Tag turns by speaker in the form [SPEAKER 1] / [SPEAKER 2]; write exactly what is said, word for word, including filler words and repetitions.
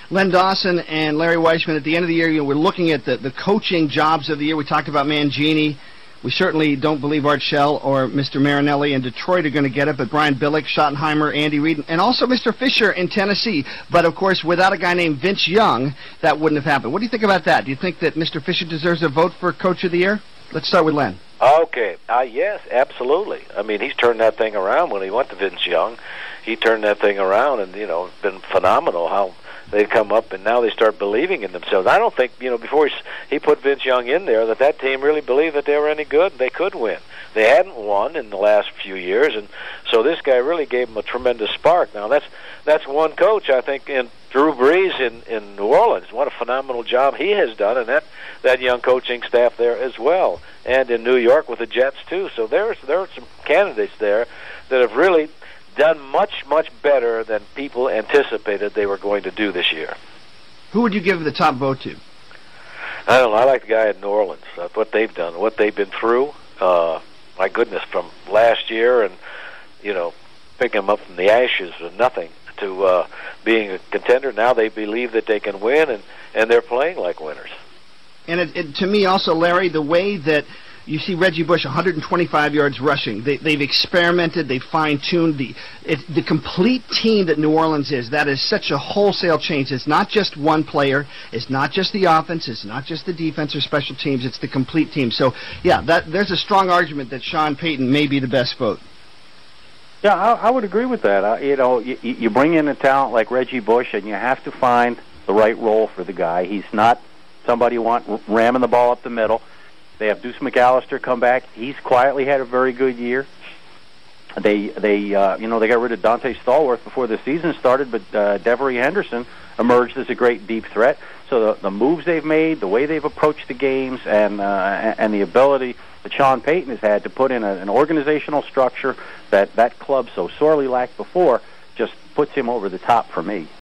[SPEAKER 1] Len Dawson and Larry Weissman, at the end of the year, you know, we're looking at the, the coaching jobs of the year. We talked about Mangini. We certainly don't believe Art Shell or Mister Marinelli in Detroit are going to get it, but Brian Billick, Schottenheimer, Andy Reid, and also Mister Fisher in Tennessee. But, of course, without a guy named Vince Young, that wouldn't have happened. What do you think about that? Do you think that Mister Fisher deserves a vote for Coach of the Year? Let's start with Len.
[SPEAKER 2] Okay. Uh, yes, absolutely. I mean, he's turned that thing around when he went to Vince Young. He turned that thing around, and, you know, it's been phenomenal how they come up, and now they start believing in themselves. I don't think, you know, before he, he put Vince Young in there, that that team really believed that they were any good. They could win. They hadn't won in the last few years, and so this guy really gave them a tremendous spark. Now, that's that's one coach, I think, in Drew Brees in, in New Orleans. What a phenomenal job he has done, and that, that young coaching staff there as well, and in New York with the Jets, too. So there's there are some candidates there that have really done much, much better than people anticipated they were going to do this year.
[SPEAKER 1] Who would you give the top vote to?
[SPEAKER 2] I don't know. I like the guy in New Orleans. Uh, what they've done, what they've been through. Uh, my goodness, from last year and, you know, picking them up from the ashes with nothing to uh, being a contender. Now they believe that they can win, and, and they're playing like winners.
[SPEAKER 1] And it, it, to me also, Larry, the way that you see Reggie Bush, one hundred twenty-five yards rushing. They, they've experimented. They've fine-tuned. The, it, the complete team that New Orleans is, that is such a wholesale change. It's not just one player. It's not just the offense. It's not just the defense or special teams. It's the complete team. So, yeah, that, there's a strong argument that Sean Payton may be the best vote.
[SPEAKER 3] Yeah, I, I would agree with that. Uh, you know, you, you bring in a talent like Reggie Bush, and you have to find the right role for the guy. He's not somebody you want ramming the ball up the middle. They have Deuce McAllister come back. He's quietly had a very good year. They, they, uh, you know, they got rid of Dante Stallworth before the season started, but uh, Devery Henderson emerged as a great deep threat. So the, the moves they've made, the way they've approached the games, and uh, and the ability that Sean Payton has had to put in a, an organizational structure that that club so sorely lacked before, just puts him over the top for me.